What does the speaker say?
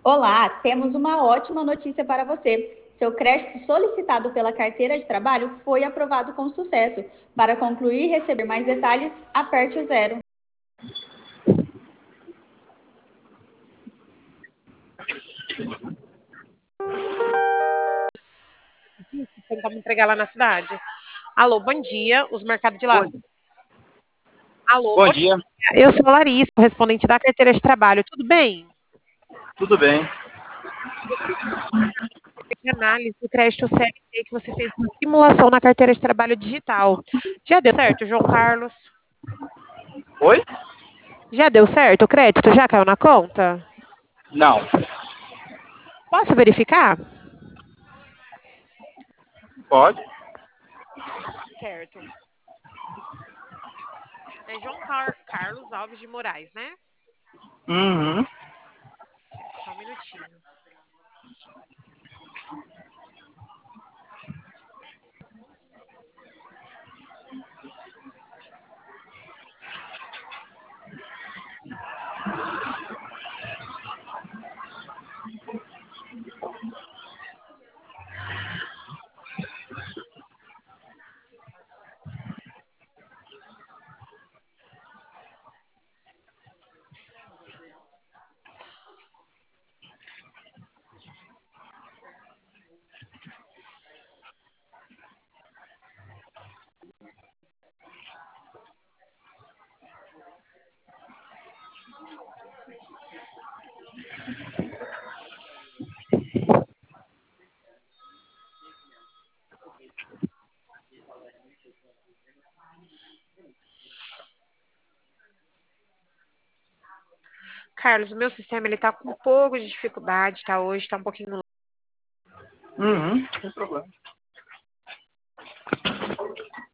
Olá, temos uma ótima notícia para você. Seu crédito solicitado pela carteira de trabalho foi aprovado com sucesso. Para concluir e receber mais detalhes, aperte o zero. Tem como entregar lá na cidade. Alô, bom dia, os mercados de lá. Bom, Alô, bom bom dia, dia. Eu sou a Larissa, correspondente da carteira de trabalho. Tudo bem? tudo bem? De análise do crédito CLT que você fez uma simulação na carteira de trabalho digital. Já deu certo, João Carlos? Oi? Já deu certo o crédito? Já caiu na conta? Não, Posso verificar? pode? Certo. É João Carlos Alves de Moraes, né? Uhum. Certo, só um minutinho. Carlos, o meu sistema ele tá com um pouco de dificuldade, tá? Hoje tá um pouquinho. Uhum, sem problema.